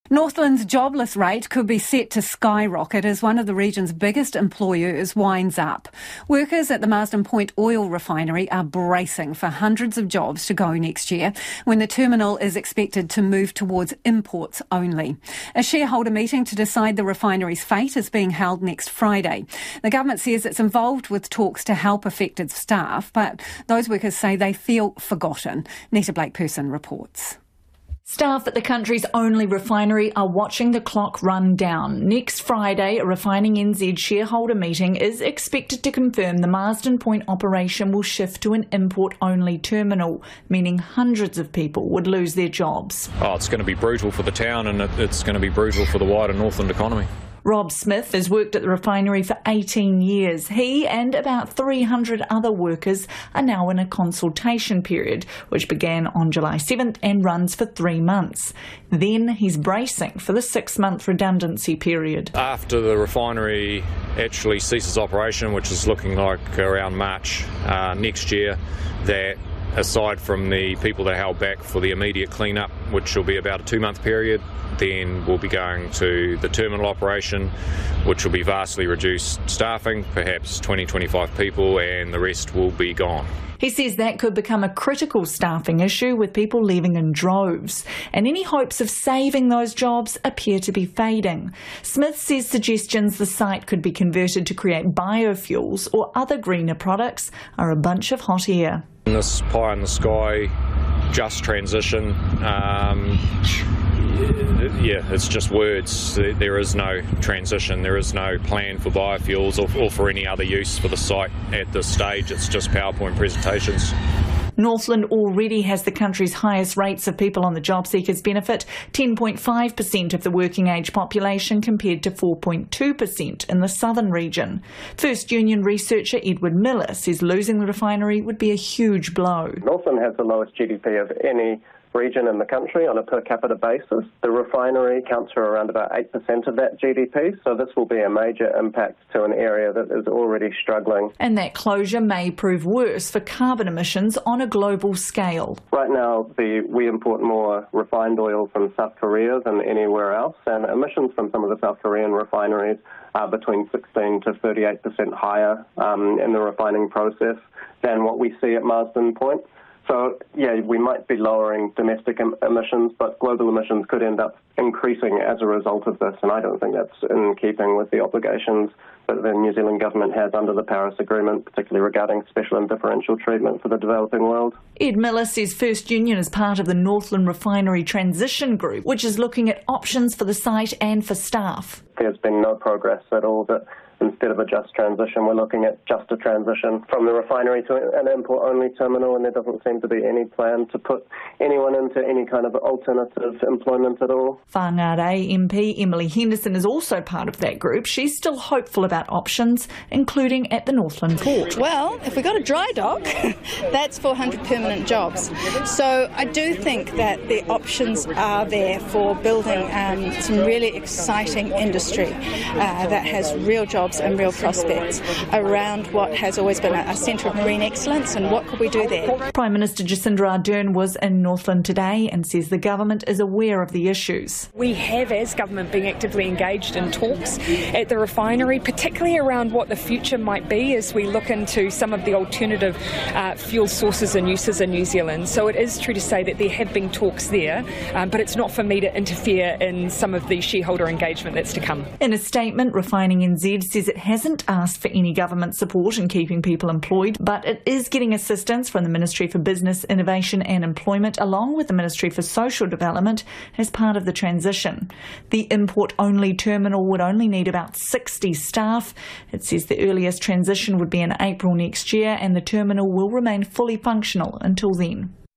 Northland's jobless rate could be set to skyrocket as one of the region's biggest employers winds up. Workers at the Marsden Point oil refinery are bracing for hundreds of jobs to go next year when the terminal is expected to move towards imports only. A shareholder meeting to decide the refinery's fate is being held next Friday. The government says it's involved with talks to help affected staff, but those workers say they feel forgotten. Nita Blake-Person reports. Staff at the country's only refinery are watching the clock run down. Next Friday, a Refining NZ shareholder meeting is expected to confirm the Marsden Point operation will shift to an import-only terminal, meaning hundreds of people would lose their jobs. It's going to be brutal for the town, and it's going to be brutal for the wider Northland economy. Rob Smith has worked at the refinery for 18 years. He and about 300 other workers are now in a consultation period, which began on July 7th and runs for 3 months. Then he's bracing for the 6-month redundancy period. After the refinery actually ceases operation, which is looking like around March next year, that aside from the people that are held back for the immediate clean-up, which will be about a 2-month period, then we'll be going to the terminal operation, which will be vastly reduced staffing, perhaps 20-25 people, and the rest will be gone. He says that could become a critical staffing issue with people leaving in droves, and any hopes of saving those jobs appear to be fading. Smith says suggestions the site could be converted to create biofuels or other greener products are a bunch of hot air. In this pie in the sky, just transition, it's just words. There is no transition, there is no plan for biofuels or for any other use for the site at this stage. It's just PowerPoint presentations. Northland already has the country's highest rates of people on the job seekers benefit, 10.5% of the working age population compared to 4.2% in the southern region. First Union researcher Edward Miller says losing the refinery would be a huge blow. Northland has the lowest GDP of any region in the country on a per capita basis. The refinery accounts for around about 8% of that GDP, so this will be a major impact to an area that is already struggling. And that closure may prove worse for carbon emissions on a global scale. Right now, we import more refined oil from South Korea than anywhere else, and emissions from some of the South Korean refineries are between 16 to 38% higher in the refining process than what we see at Marsden Point. So, we might be lowering domestic emissions, but global emissions could end up increasing as a result of this, and I don't think that's in keeping with the obligations that the New Zealand government has under the Paris Agreement, particularly regarding special and differential treatment for the developing world. Ed Miller says First Union is part of the Northland Refinery Transition Group, which is looking at options for the site and for staff. There's been no progress at all. That instead of a just transition, we're looking at just a transition from the refinery to an import-only terminal, and there doesn't seem to be any plan to put anyone into any kind of alternative employment at all. Whangarei MP Emily Henderson is also part of that group. She's still hopeful about options, including at the Northland Port. Well, if we got a dry dock, that's 400 permanent jobs. So I do think that the options are there for building some really exciting industry that has real jobs and real prospects around what has always been a centre of marine excellence, and what could we do there? Prime Minister Jacinda Ardern was in Northland today and says the government is aware of the issues. We have, as government, been actively engaged in talks at the refinery, particularly around what the future might be as we look into some of the alternative fuel sources and uses in New Zealand. So it is true to say that there have been talks there, but it's not for me to interfere in some of the shareholder engagement that's to come. In a statement, Refining NZ says it hasn't asked for any government support in keeping people employed, but it is getting assistance from the Ministry for Business, Innovation and Employment, along with the Ministry for Social Development, as part of the transition. The import-only terminal would only need about 60 staff. It says the earliest transition would be in April next year, and the terminal will remain fully functional until then.